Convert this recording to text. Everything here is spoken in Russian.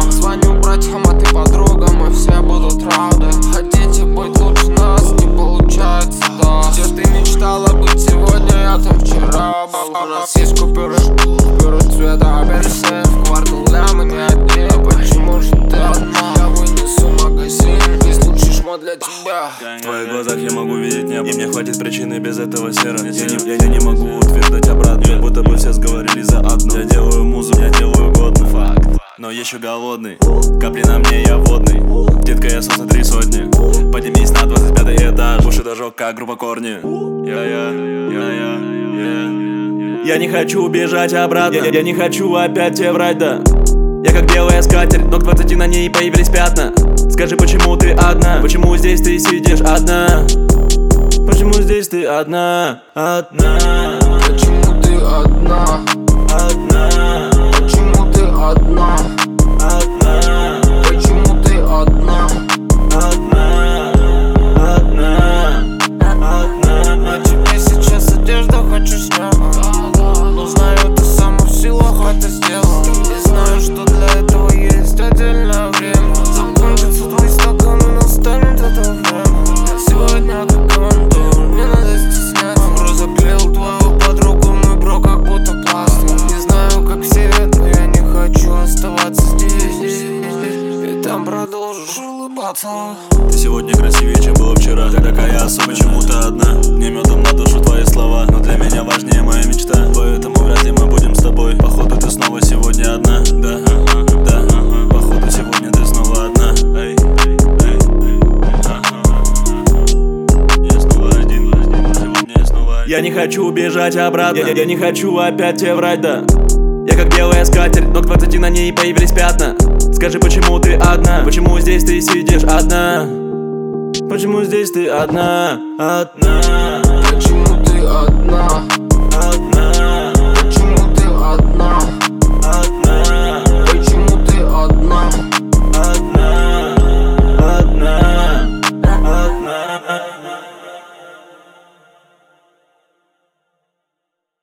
Звоню братьям, а ты подругам, и все будут рады. Хотите быть лучше нас, не получается, да. Где ты мечтала быть сегодня, я там вчера был. У нас есть купюры цвета апельсин. В квартале мы не одни, почему же ты одна? Я вынесу магазин, есть лучший шмот для тебя. В твоих глазах я могу видеть небо, и мне хватит причины без этого серо. Я не могу утверждать обратно, будто бы все сговорились за одно. Я делаю музыку, я делаю годно, факт, но еще голодный. Капли на мне, я водный. Детка, я солнце 3 сотни. Поднимись на 25 этаж, уши дожег, как группа Корни. Я не хочу убежать обратно, я не хочу опять тебе врать, да. Я как белая скатерть, но к 20 на ней появились пятна. Скажи, почему ты одна? Почему здесь ты сидишь одна? Почему здесь ты одна? Одна. Почему ты одна? Одна. Почему ты одна? Одна. Почему ты одна? Одна. Одна. Одна. На тебе сейчас одежда хочу снять. Но знаю, ты сама в силах это сделать. И знаю, что для этого есть отдельное время. Закончится твой стакан и настанет это время. Сегодня как командор, не надо стесняться. Бро заклеил твою подругу, мой бро как будто пластик. Не знаю, как все, но я не хочу оставаться здесь. И там продолжишь улыбаться. Ты сегодня красивее, чем было вчера. Ты такая особая, почему-то одна. Мне медом на душу твои слова, но для меня важнее моя мечта. Поэтому вряд ли мы будем с тобой. Походу ты снова сегодня одна. Да, да, походу сегодня ты снова одна. Эй, я снова один. Сегодня я снова один. Я не хочу убежать обратно, я не хочу опять тебе врать, да. Я как белая скатерть, но к 20 на ней появились пятна. Скажи, почему ты одна? Почему здесь ты сидишь одна? Почему здесь ты одна? Одна. Почему ты одна?